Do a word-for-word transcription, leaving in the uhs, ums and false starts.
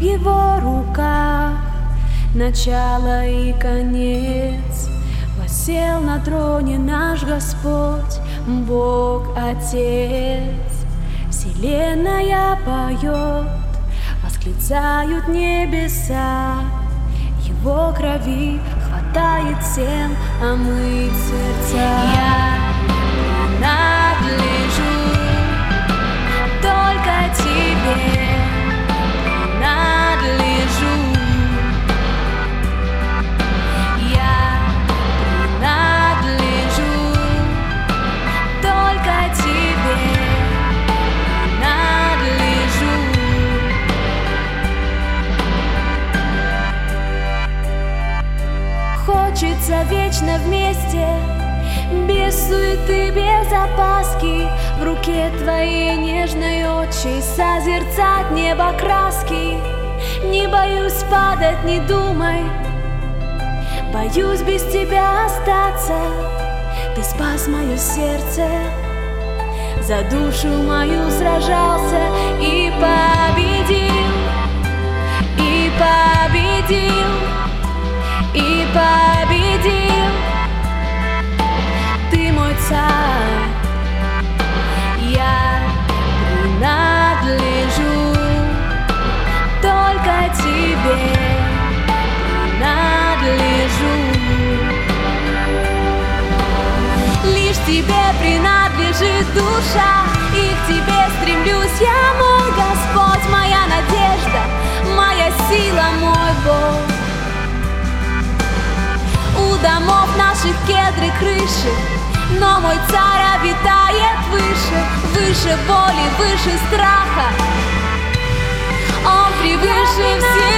Его руках начало и конец. Воссел на троне наш Господь, Бог Отец. Вселенная поет, восклицают небеса. Его крови хватает всем омыть сердца. Я принадлежу только тебе, принадлежу. Я принадлежу только тебе, принадлежу. Хочется вечно вместе, без суеты, без опаски, в руке твоей нежной очи созерцать небо краски. Не боюсь падать, не думай, боюсь без тебя остаться. Ты спас мое сердце, за душу мою сражался и победил, и победил, и победил. Ты мой царь, я принадлежу только тебе, принадлежу. Лишь тебе принадлежит душа, и к тебе стремлюсь я, мой Господь, моя надежда, моя сила, мой Бог. У домов наших кедры крыши, но мой царь обитает выше, выше боли, выше страха. Он превыше всех.